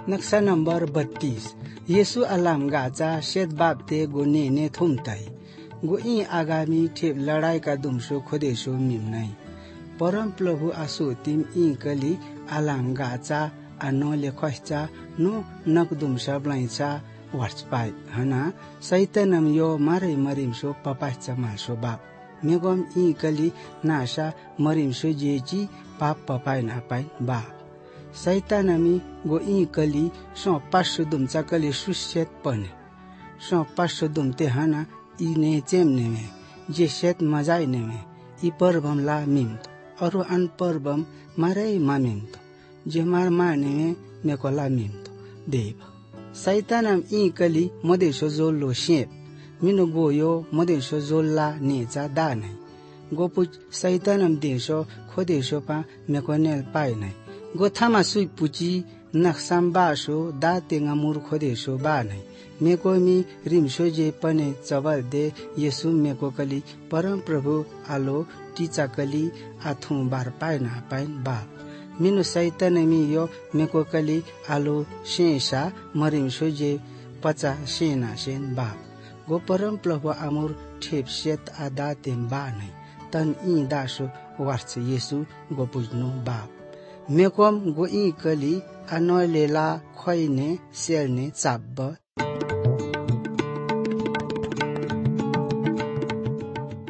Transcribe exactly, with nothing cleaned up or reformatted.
नक्शा नंबर बत्तीस यीशु अलाम गाचा शेत बापते गो ने ने थुमताई गो ई आगामी ठेप लड़ाई का दुमसो खोदेसो मिमनाई परम प्रभु आसु तिम ई कली अलाम गाचा अनो लेखचा नो नक दुमसा ब्लाइचा वर्ष पाई हना सैतनम यो मारे मरिमसो पपाचा मासो बाप मेगम ई कली नासा मरिमसो जेची पाप पपाई ना पाई बाप सैतानमी गो ई कली सो पासो दुमचा कली सुसेत पने सो पासो दुमते हना ई ने चेम ने में जे शेत मजाई ने में ई परबम ला मिमत अरु अन परबम मारे मा मिमत जे मार माने में मेकोला मिमत देव सैतानम ई कली मदेशो जोलो शेप मिनो गोयो मदेशो जोल्ला नेचा दा नै गोपुच सैतानम देशो खोदेशो पा मेकोनेल पाइ नै गोथामा सुई पुची नक्साम बासो दा तेंगा मुर खोदेशो बा नै मेकोमी रिमसो जे पने चबल दे येसु मेको कली परम प्रभु आलो टीचा कली आथु बार पाइ ना पाइ बा मिनु सैतानमी यो मेको कली आलो शेषा मरिमसो जे पचा सेना सेन बा गो परम प्रभु आमुर ठेप सेत आदा तेम बा नै तन ई दासो वर्ष येसु गो पुजनु बा मेकोम गो ई कली अनोलेला खोइने सेलने चाब्ब